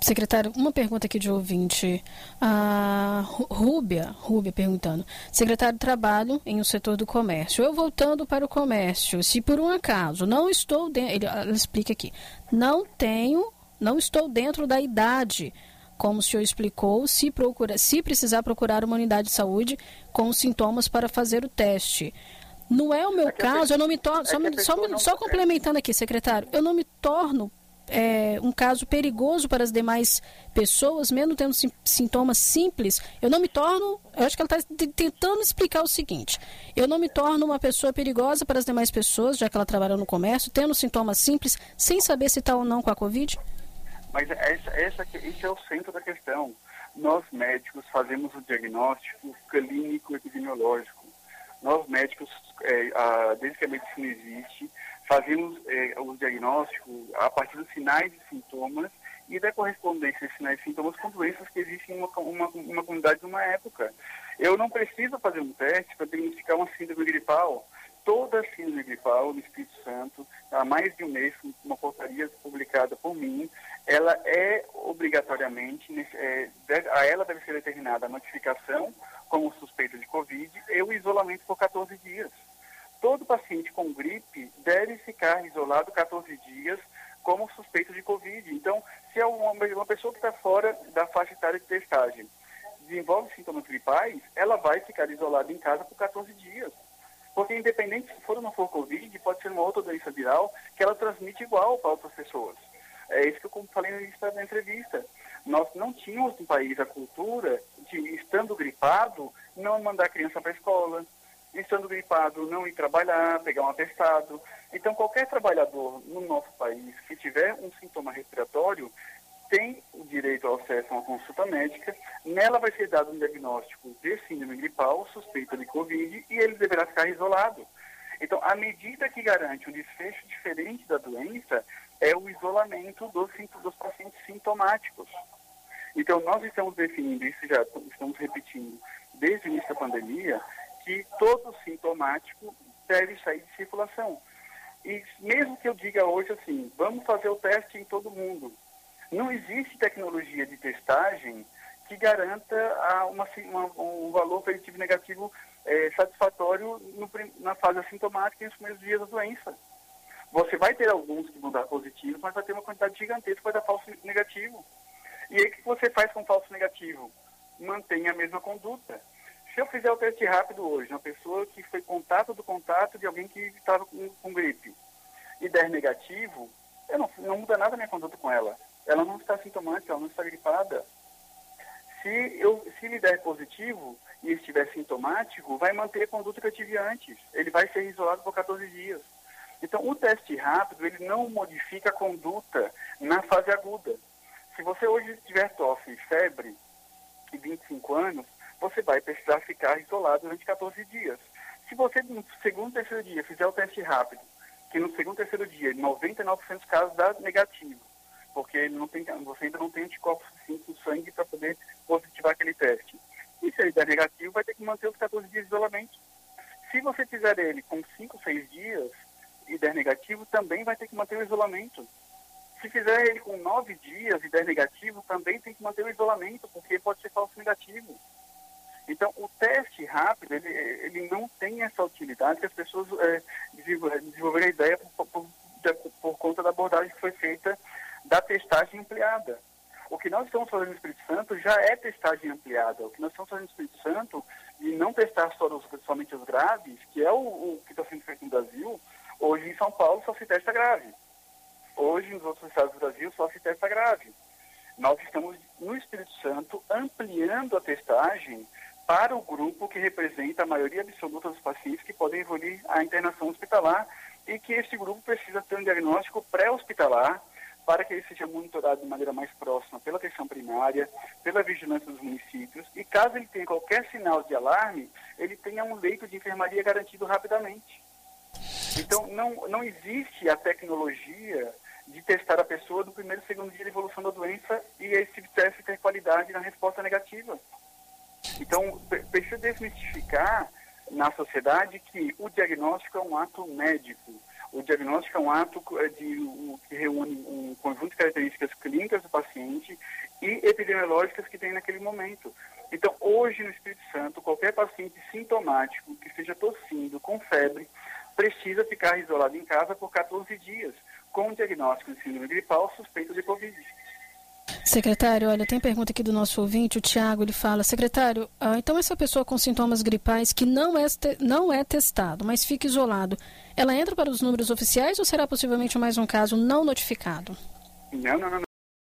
Secretário, uma pergunta aqui de ouvinte. A Rúbia perguntando. Secretário, trabalho em um setor do comércio. Eu voltando para o comércio, se por um acaso não estou dentro, ela explica aqui, não estou dentro da idade, como o senhor explicou, se precisar procurar uma unidade de saúde com sintomas para fazer o teste. Não é o meu caso, eu não me torno, só complementando aqui, secretário, eu não me torno um caso perigoso para as demais pessoas, mesmo tendo sintomas simples, eu acho que ela está tentando explicar o seguinte, eu não me torno uma pessoa perigosa para as demais pessoas, já que ela trabalha no comércio, tendo sintomas simples, sem saber se está ou não com a Covid? Mas esse é o centro da questão. Nós médicos fazemos o diagnóstico clínico epidemiológico. Nós médicos, desde que a medicina existe, fazemos o diagnóstico a partir dos sinais e sintomas e da correspondência de sinais e sintomas com doenças que existem em uma comunidade numa época. Eu não preciso fazer um teste para diagnosticar uma síndrome gripal. Toda síndrome gripal no Espírito Santo, há mais de um mês, uma portaria publicada por mim, ela é obrigatoriamente, a ela deve ser determinada a notificação como suspeita de Covid e o isolamento por 14 dias. Todo paciente com gripe deve ficar isolado 14 dias como suspeito de Covid. Então, se é uma pessoa que está fora da faixa etária de testagem desenvolve sintomas gripais, ela vai ficar isolada em casa por 14 dias. Porque independente se for ou não for Covid, pode ser uma outra doença viral que ela transmite igual para outras pessoas. É isso que eu falei no início da entrevista. Nós não tínhamos no país a cultura de, estando gripado, não mandar a criança para a escola, estando gripado, não ir trabalhar, pegar um atestado. Então, qualquer trabalhador no nosso país que tiver um sintoma respiratório tem o direito ao acesso a uma consulta médica. Nela vai ser dado um diagnóstico de síndrome gripal, suspeita de Covid, e ele deverá ficar isolado. Então, a medida que garante um desfecho diferente da doença é o isolamento dos pacientes sintomáticos. Então, nós estamos definindo, isso já estamos repetindo desde o início da pandemia, que todo sintomático deve sair de circulação. E mesmo que eu diga hoje assim, vamos fazer o teste em todo mundo, não existe tecnologia de testagem que garanta um valor preditivo negativo satisfatório na fase assintomática e nos primeiros dias da doença. Você vai ter alguns que vão dar positivos, mas vai ter uma quantidade gigantesca que vai dar falso negativo. E aí o que você faz com falso negativo? Mantém a mesma conduta. Se eu fizer o teste rápido hoje, uma pessoa que foi contato de alguém que estava com gripe, e der negativo, não muda nada a minha conduta com ela. Ela não está sintomática, ela não está gripada. Se lhe der positivo e estiver sintomático, vai manter a conduta que eu tive antes. Ele vai ser isolado por 14 dias. Então, o teste rápido, ele não modifica a conduta na fase aguda. Se você hoje tiver tosse e febre, e 25 anos, você vai precisar ficar isolado durante 14 dias. Se você, no segundo, terceiro dia, fizer o teste rápido, que no segundo, terceiro dia, 99% dos casos dá negativo, porque você ainda não tem anticorpos suficientes no sangue para poder positivar aquele teste. E se ele der negativo, vai ter que manter os 14 dias de isolamento. Se você fizer ele com 5, 6 dias e der negativo, também vai ter que manter o isolamento. Se fizer ele com 9 dias e der negativo, também tem que manter o isolamento, porque pode ser falso negativo. Então, o teste rápido, ele não tem essa utilidade que as pessoas desenvolveram a ideia por conta da abordagem que foi feita da testagem ampliada. O que nós estamos fazendo no Espírito Santo já é testagem ampliada. O que nós estamos fazendo no Espírito Santo, de não testar somente os graves, que é o que está sendo feito no Brasil, hoje em São Paulo só se testa grave. Hoje, nos outros estados do Brasil, só se testa grave. Nós estamos, no Espírito Santo, ampliando a testagem para o grupo que representa a maioria absoluta dos pacientes que podem evoluir à internação hospitalar e que esse grupo precisa ter um diagnóstico pré-hospitalar para que ele seja monitorado de maneira mais próxima pela atenção primária, pela vigilância dos municípios e caso ele tenha qualquer sinal de alarme, ele tenha um leito de enfermaria garantido rapidamente. Então, não existe a tecnologia de testar a pessoa no primeiro e segundo dia de evolução da doença e esse teste ter qualidade na resposta negativa. Então, precisa desmistificar na sociedade que o diagnóstico é um ato médico. O diagnóstico é um ato que reúne um conjunto de características clínicas do paciente e epidemiológicas que tem naquele momento. Então, hoje no Espírito Santo, qualquer paciente sintomático que esteja tossindo com febre precisa ficar isolado em casa por 14 dias, com o diagnóstico de síndrome gripal suspeito de Covid. Secretário, olha, tem pergunta aqui do nosso ouvinte, o Tiago, ele fala, secretário, então essa pessoa com sintomas gripais que não é testado, mas fica isolado, ela entra para os números oficiais ou será possivelmente mais um caso não notificado? Não.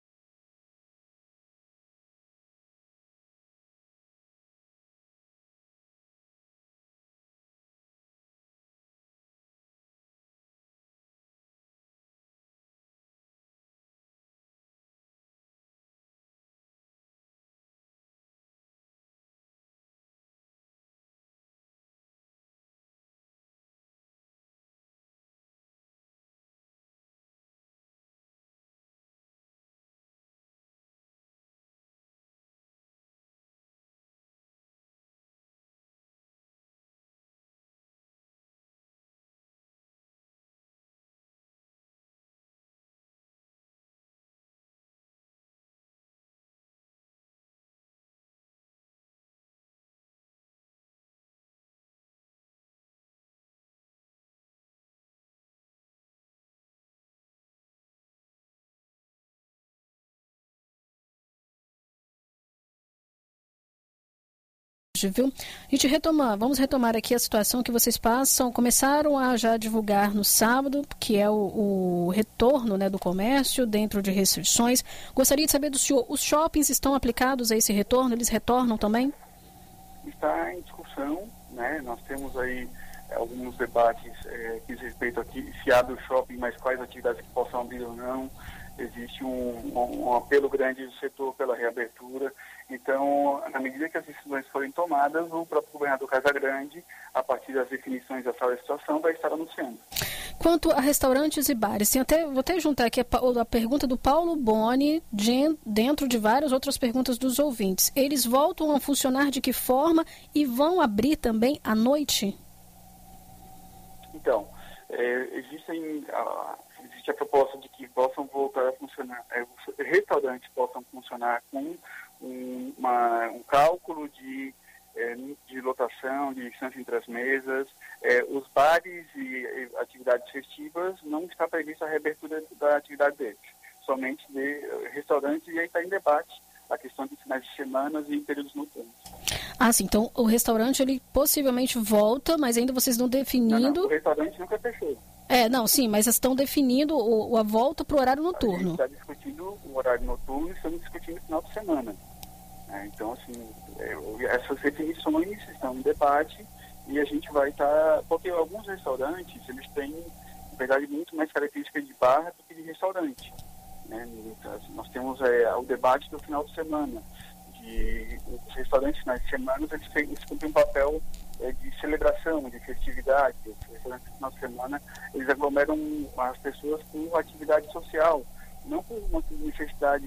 Viu? Vamos retomar aqui a situação que vocês começaram a já divulgar no sábado, que é o retorno, né, do comércio dentro de restrições. Gostaria de saber do senhor, os shoppings estão aplicados a esse retorno? Eles retornam também? Está em discussão, né? Nós temos aí alguns debates que diz respeito aqui, se abre o shopping, mas quais atividades que possam abrir ou não. Existe um apelo grande do setor pela reabertura. Então, na medida que as decisões forem tomadas, o próprio governador Casagrande, a partir das definições da sala de situação, vai estar anunciando. Quanto a restaurantes e bares, vou até juntar aqui a pergunta do Paulo Boni, dentro de várias outras perguntas dos ouvintes. Eles voltam a funcionar de que forma e vão abrir também à noite? Então, existe a proposta de que possam voltar a funcionar, restaurantes possam funcionar com um cálculo de lotação, de distância entre as mesas. Os bares e atividades festivas não está prevista a reabertura da atividade deles, somente de restaurantes, e aí está em debate a questão de finais de semana e períodos noturnos. Ah, sim, então o restaurante ele possivelmente volta, mas ainda vocês não definindo... Não, o restaurante nunca fechou. Não, sim, mas estão definindo a volta para o horário noturno. A gente está discutindo o horário noturno e estamos discutindo o final de semana. Então, assim, essas definições estão em debate e a gente vai estar... Porque alguns restaurantes, eles têm, na verdade, muito mais características de bar do que de restaurante. Né? Nós temos o debate do final de semana. Os restaurantes finais de semana, eles cumprem um papel de celebração, de festividade. Os restaurantes no final de semana, eles aglomeram as pessoas com atividade social, não por uma necessidade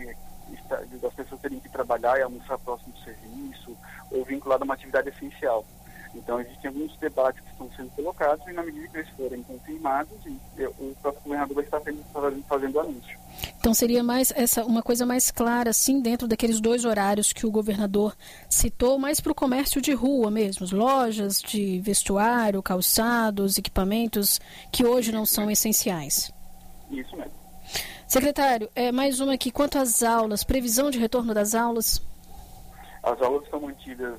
das pessoas terem que trabalhar e almoçar próximo do serviço, ou vinculado a uma atividade essencial. Então, existem alguns debates que estão sendo colocados e, na medida que eles forem confirmados, o próprio governador vai estar fazendo o anúncio. Então, seria uma coisa mais clara, assim, dentro daqueles 2 horários que o governador citou, mais para o comércio de rua mesmo, lojas de vestuário, calçados, equipamentos que hoje não são essenciais. Isso mesmo. Secretário, mais uma aqui. Quanto às aulas, previsão de retorno das aulas? As aulas estão mantidas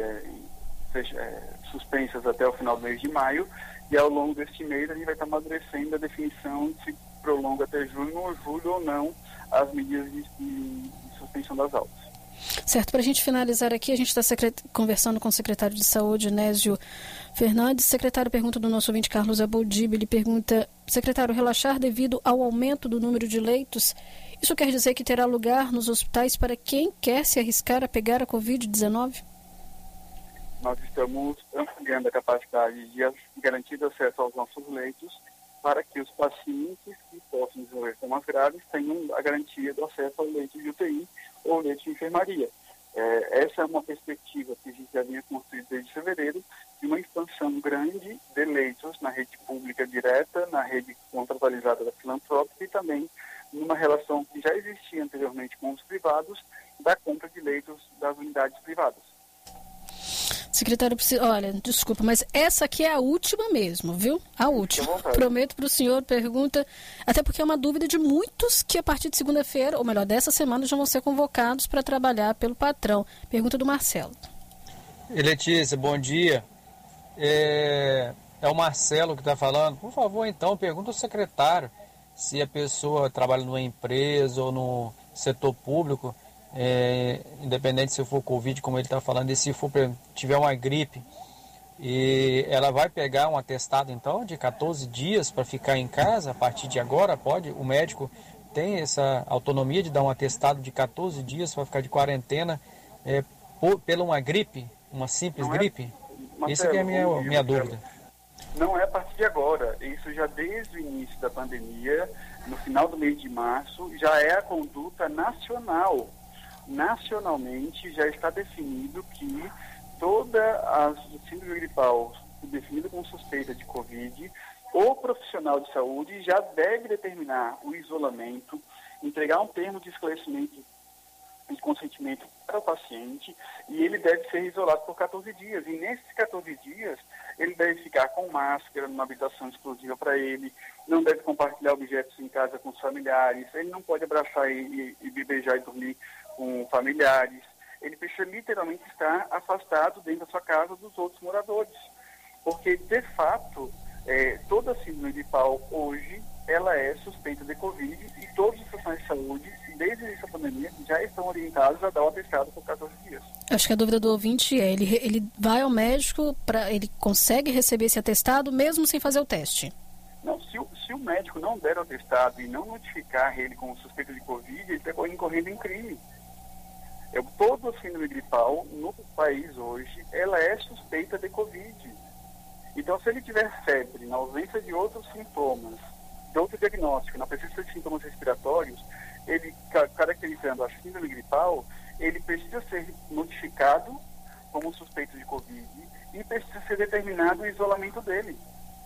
suspensas até o final do mês de maio, e ao longo deste mês a gente vai estar amadurecendo a definição de se prolonga até junho ou não as medidas de suspensão das aulas. Certo, para a gente finalizar aqui, a gente está conversando com o secretário de Saúde, Nésio Fernandes. Secretário, pergunta do nosso ouvinte Carlos Abodib, ele pergunta, secretário, relaxar devido ao aumento do número de leitos, isso quer dizer que terá lugar nos hospitais para quem quer se arriscar a pegar a Covid-19? Nós estamos ampliando a capacidade de garantir acesso aos nossos leitos para que os pacientes que possam desenvolver formas graves tenham a garantia do acesso ao leito de UTI ou leito de enfermaria. Essa é uma perspectiva que a gente já vinha construindo desde fevereiro, de uma expansão grande de leitos na rede pública direta, na rede contratualizada da filantrópica e também numa relação que já existia anteriormente com os privados, da compra de leitos das unidades privadas. Secretário, olha, desculpa, mas essa aqui é a última mesmo, viu? A última. Prometo para o senhor, pergunta, até porque é uma dúvida de muitos que a partir de segunda-feira, ou melhor, dessa semana, já vão ser convocados para trabalhar pelo patrão. Pergunta do Marcelo. Letícia, bom dia. É o Marcelo que está falando. Por favor, então, pergunta ao secretário se a pessoa trabalha numa empresa ou no setor público, independente se for Covid, como ele está falando, e se tiver uma gripe, e ela vai pegar um atestado, então, de 14 dias para ficar em casa, a partir de agora, pode? O médico tem essa autonomia de dar um atestado de 14 dias para ficar de quarentena pela uma gripe, uma simples gripe? Marcelo, isso que é a minha dúvida. Não é a partir de agora, isso já desde o início da pandemia, no final do mês de março, já é a conduta nacional. Nacionalmente já está definido que toda a síndrome gripal definida como suspeita de Covid, o profissional de saúde já deve determinar o isolamento, entregar um termo de esclarecimento de consentimento para o paciente e ele deve ser isolado por 14 dias. E nesses 14 dias, ele deve ficar com máscara numa habitação exclusiva para ele, não deve compartilhar objetos em casa com os familiares, ele não pode abraçar e beijar e dormir com familiares. Ele precisa literalmente estar afastado dentro da sua casa dos outros moradores. Porque, de fato, toda a síndrome gripal hoje, ela é suspeita de Covid e todos os profissionais de saúde, desde essa pandemia, já estão orientados a dar o atestado por 14 dias. Acho que a dúvida do ouvinte é, ele vai ao médico, ele consegue receber esse atestado mesmo sem fazer o teste? Não, se o médico não der o atestado e não notificar ele como suspeito de Covid, ele está incorrendo em crime. Toda a síndrome gripal no país hoje, ela é suspeita de Covid. Então, se ele tiver febre, na ausência de outros sintomas, de outro diagnóstico, na presença de sintomas respiratórios, ele, caracterizando a síndrome gripal, ele precisa ser notificado como suspeito de Covid e precisa ser determinado o isolamento dele.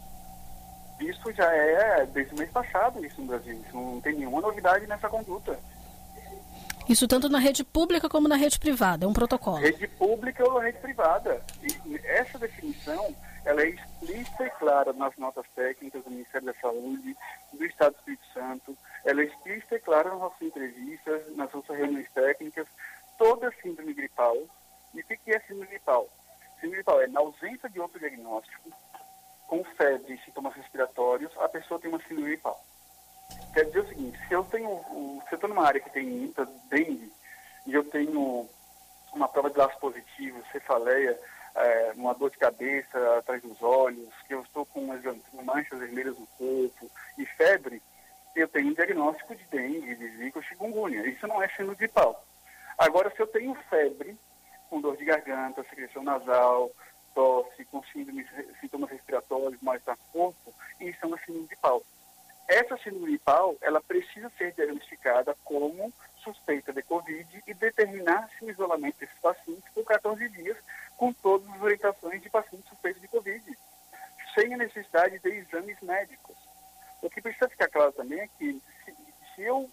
Isso já é desde o mês passado, isso no Brasil. Isso não tem nenhuma novidade nessa conduta. Isso tanto na rede pública como na rede privada, é um protocolo. Rede pública ou rede privada. E essa definição, ela é explícita e clara nas notas técnicas do Ministério da Saúde, do Estado do Espírito Santo. Ela é explícita e clara nas nossas entrevistas, nas nossas reuniões técnicas. Toda síndrome gripal. E o que é síndrome gripal? Síndrome gripal é na ausência de outro diagnóstico, com febre e sintomas respiratórios, a pessoa tem uma síndrome gripal. Quer dizer o seguinte, se eu estou numa área que tem muita dengue e eu tenho uma prova de laço positivo, cefaleia, uma dor de cabeça atrás dos olhos, que eu estou com manchas vermelhas no corpo e febre, eu tenho um diagnóstico de dengue, de zika ou chikungunya. Isso não é síndrome gripal. Agora, se eu tenho febre, com dor de garganta, secreção nasal, tosse, com sintomas respiratórios, mal-estar no corpo, isso é uma síndrome gripal. Essa síndrome gripal, ela precisa ser diagnosticada como suspeita de Covid e determinar-se o isolamento desses pacientes por 14 dias, com todas as orientações de pacientes suspeitos de Covid, sem a necessidade de exames médicos. O que precisa ficar claro também é que se eu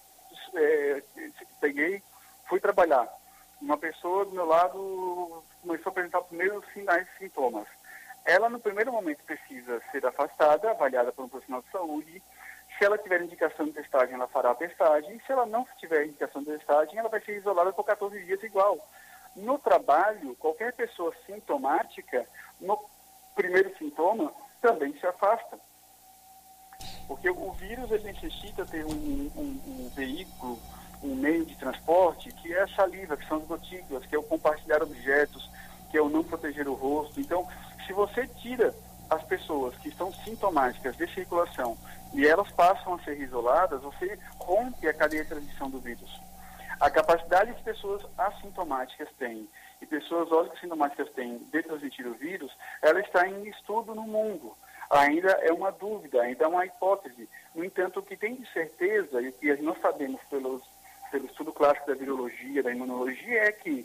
fui trabalhar, uma pessoa do meu lado começou a apresentar os primeiros sinais e sintomas, ela no primeiro momento precisa ser afastada, avaliada por um profissional de saúde. Se ela tiver indicação de testagem, ela fará a testagem. E se ela não tiver indicação de testagem, ela vai ser isolada por 14 dias igual. No trabalho, qualquer pessoa sintomática, no primeiro sintoma, também se afasta. Porque o vírus ele necessita ter um veículo, um meio de transporte, que é a saliva, que são as gotículas, que é o compartilhar objetos, que é o não proteger o rosto. Então, se você tira as pessoas que estão sintomáticas de circulação e elas passam a ser isoladas, você rompe a cadeia de transmissão do vírus. A capacidade que pessoas assintomáticas têm e pessoas sintomáticas têm de transmitir o vírus, ela está em estudo no mundo. Ainda é uma dúvida, ainda é uma hipótese. No entanto, o que tem de certeza, e o que nós sabemos pelo estudo clássico da virologia, da imunologia, é que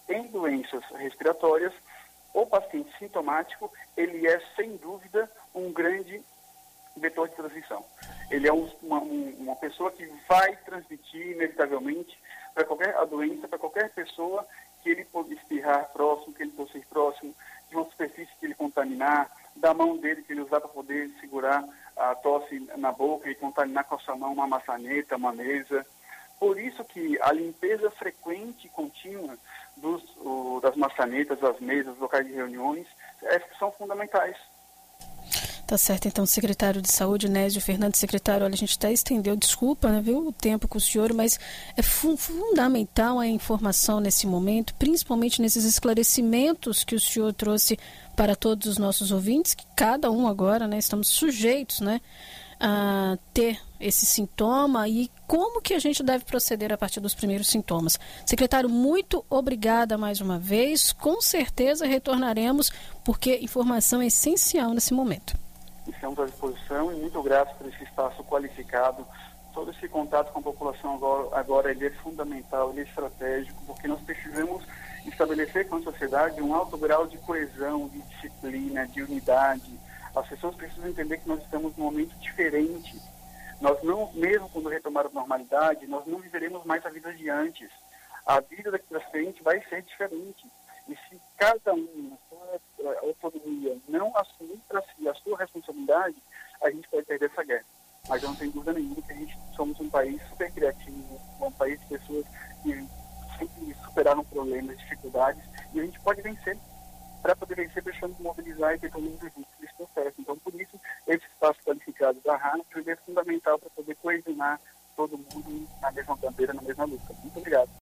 em doenças respiratórias, o paciente sintomático, ele é, sem dúvida, um grande vetor de transmissão. Ele é uma pessoa que vai transmitir, inevitavelmente, para qualquer a doença, para qualquer pessoa que ele pode espirrar próximo, que ele tossir próximo, de uma superfície que ele contaminar, da mão dele que ele usar para poder segurar a tosse na boca e contaminar com a sua mão uma maçaneta, uma mesa. Por isso que a limpeza frequente e contínua das maçanetas, das mesas, dos locais de reuniões, são fundamentais. Tá certo, então, secretário de Saúde, Nésio Fernandes. Secretário, olha, a gente até estendeu, desculpa, né, viu, o tempo com o senhor, mas é fundamental a informação nesse momento, principalmente nesses esclarecimentos que o senhor trouxe para todos os nossos ouvintes, que cada um agora, né, estamos sujeitos, né, a ter esse sintoma e como que a gente deve proceder a partir dos primeiros sintomas. Secretário, muito obrigada mais uma vez, com certeza retornaremos, porque informação é essencial nesse momento. Estamos à disposição e muito gratos por esse espaço qualificado. Todo esse contato com a população agora ele é fundamental, ele é estratégico, porque nós precisamos estabelecer com a sociedade um alto grau de coesão, de disciplina, de unidade. As pessoas precisam entender que nós estamos num momento diferente. Nós não, mesmo quando retomar a normalidade, nós não viveremos mais a vida de antes. A vida daqui para frente vai ser diferente. E se cada um, na sua autonomia, não assumir para si a sua responsabilidade, a gente pode perder essa guerra. Mas eu não tenho dúvida nenhuma que a gente somos um país super criativo, um país de pessoas que sempre superaram problemas, dificuldades, e a gente pode vencer. Para poder vencer, precisamos mobilizar e ter todo mundo junto nesse processo. Então, por isso, esse espaço qualificado da rádio é fundamental para poder coesionar todo mundo na mesma bandeira, na mesma luta. Muito obrigado.